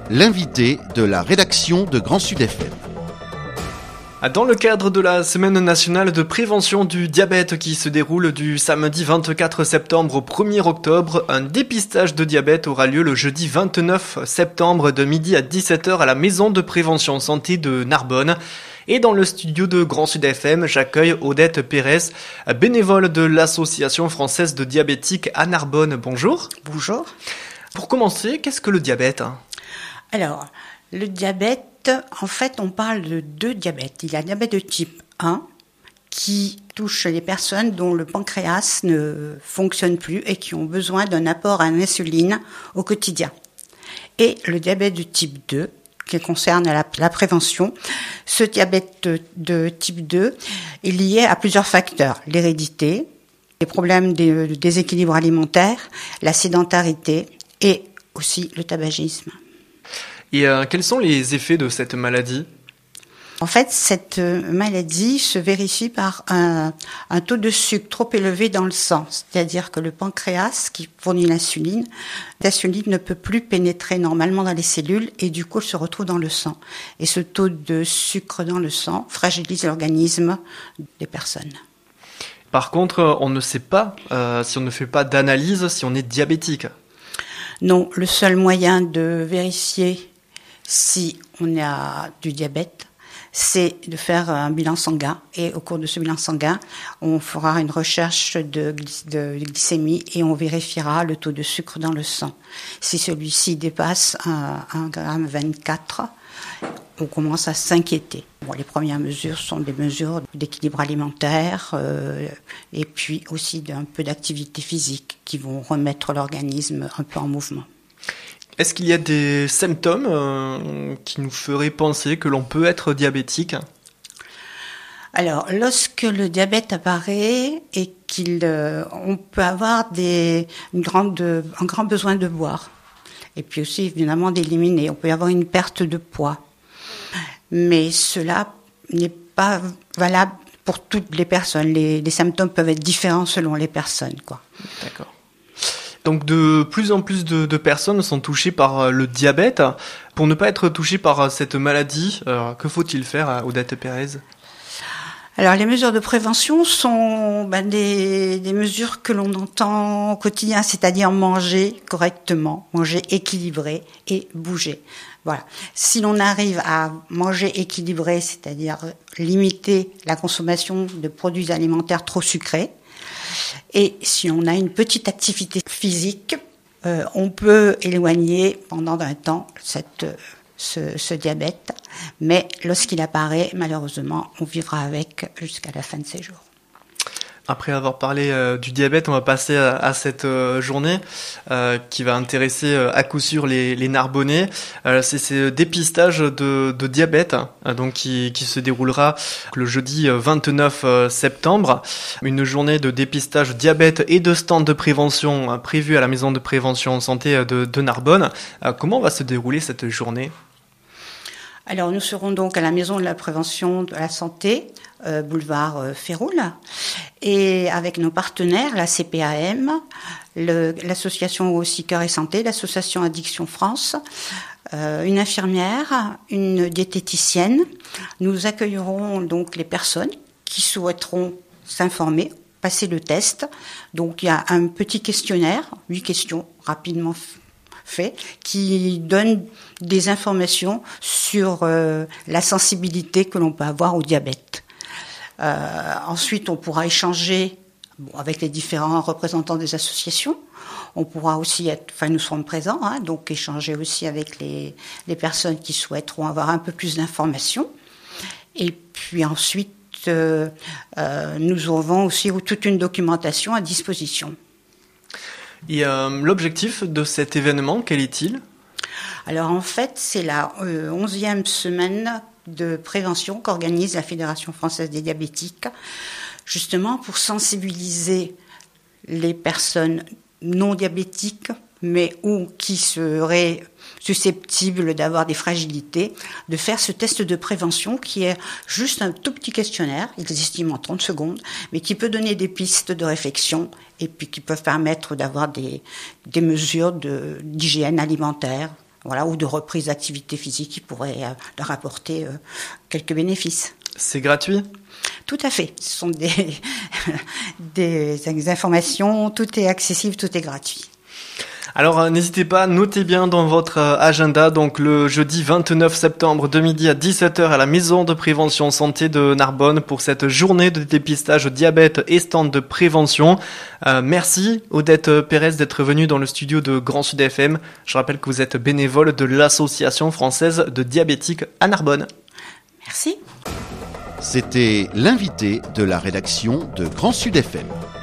L'invité de la rédaction de Grand Sud FM. Dans le cadre de la Semaine nationale de prévention du diabète qui se déroule du samedi 24 septembre au 1er octobre, un dépistage de diabète aura lieu le jeudi 29 septembre de midi à 17h à la Maison de prévention santé de Narbonne. Et dans le studio de Grand Sud FM, j'accueille Odette Pérez, bénévole de l'Association française de diabétiques à Narbonne. Bonjour. Bonjour. Pour commencer, qu'est-ce que le diabète ? Alors, le diabète, en fait, on parle de deux diabètes. Il y a le diabète de type 1 qui touche les personnes dont le pancréas ne fonctionne plus et qui ont besoin d'un apport en insuline au quotidien. Et le diabète de type 2 qui concerne la prévention. Ce diabète de type 2 est lié à plusieurs facteurs. L'hérédité, les problèmes de déséquilibre alimentaire, la sédentarité et aussi le tabagisme. Et quels sont les effets de cette maladie ? En fait, cette maladie se vérifie par un taux de sucre trop élevé dans le sang. C'est-à-dire que le pancréas, qui fournit l'insuline ne peut plus pénétrer normalement dans les cellules et du coup, elle se retrouve dans le sang. Et ce taux de sucre dans le sang fragilise l'organisme des personnes. Par contre, on ne sait pas, si on ne fait pas d'analyse, si on est diabétique. Non, le seul moyen de vérifier si on a du diabète, c'est de faire un bilan sanguin. Et au cours de ce bilan sanguin, on fera une recherche de glycémie et on vérifiera le taux de sucre dans le sang. Si celui-ci dépasse 1,24 g, on commence à s'inquiéter. Bon, les premières mesures sont des mesures d'équilibre alimentaire et puis aussi d'un peu d'activité physique qui vont remettre l'organisme un peu en mouvement. Est-ce qu'il y a des symptômes qui nous feraient penser que l'on peut être diabétique ? Alors, lorsque le diabète apparaît et on peut avoir un grand besoin de boire, et puis aussi évidemment d'éliminer, on peut avoir une perte de poids. Mais cela n'est pas valable pour toutes les personnes. Les symptômes peuvent être différents selon les personnes, quoi. D'accord. Donc de plus en plus de personnes sont touchées par le diabète. Pour ne pas être touchées par cette maladie, que faut-il faire, Odette Pérez ? Alors les mesures de prévention sont des mesures que l'on entend au quotidien, c'est-à-dire manger correctement, manger équilibré et bouger. Voilà. Si l'on arrive à manger équilibré, c'est-à-dire limiter la consommation de produits alimentaires trop sucrés, et si on a une petite activité physique, on peut éloigner pendant un temps ce diabète. Mais lorsqu'il apparaît, malheureusement, on vivra avec jusqu'à la fin de ses jours. Après avoir parlé du diabète, on va passer à cette journée qui va intéresser à coup sûr les Narbonnais. C'est ce dépistage de diabète donc qui se déroulera le jeudi 29 septembre. Une journée de dépistage diabète et de stand de prévention prévue à la Maison de prévention santé de Narbonne. Comment va se dérouler cette journée ? Alors, nous serons donc à la Maison de la prévention de la santé, boulevard Féroul, et avec nos partenaires, la CPAM, l'association aussi Cœur et Santé, l'association Addiction France, une infirmière, une diététicienne. Nous accueillerons donc les personnes qui souhaiteront s'informer, passer le test. Donc, il y a un petit questionnaire, 8 questions rapidement fait, qui donne des informations sur la sensibilité que l'on peut avoir au diabète. Ensuite, on pourra échanger avec les différents représentants des associations. On pourra aussi nous serons présents, donc échanger aussi avec les personnes qui souhaiteront avoir un peu plus d'informations. Et puis ensuite, nous aurons aussi toute une documentation à disposition. Et l'objectif de cet événement, quel est-il ? Alors en fait, c'est la 11e semaine de prévention qu'organise la Fédération française des diabétiques, justement pour sensibiliser les personnes non diabétiques, mais ou qui seraient susceptibles d'avoir des fragilités, de faire ce test de prévention qui est juste un tout petit questionnaire, il estime en 30 secondes, mais qui peut donner des pistes de réflexion et puis qui peuvent permettre d'avoir des mesures d'hygiène alimentaire Voilà, ou de reprise d'activité physique qui pourrait leur apporter quelques bénéfices. C'est gratuit ? Tout à fait. Ce sont des informations, tout est accessible, tout est gratuit. Alors n'hésitez pas, notez bien dans votre agenda, donc le jeudi 29 septembre de midi à 17h à la Maison de Prévention Santé de Narbonne pour cette journée de dépistage diabète et stand de prévention. Merci Odette Pérez d'être venue dans le studio de Grand Sud FM. Je rappelle que vous êtes bénévole de l'Association française de diabétiques à Narbonne. Merci. C'était l'invité de la rédaction de Grand Sud FM.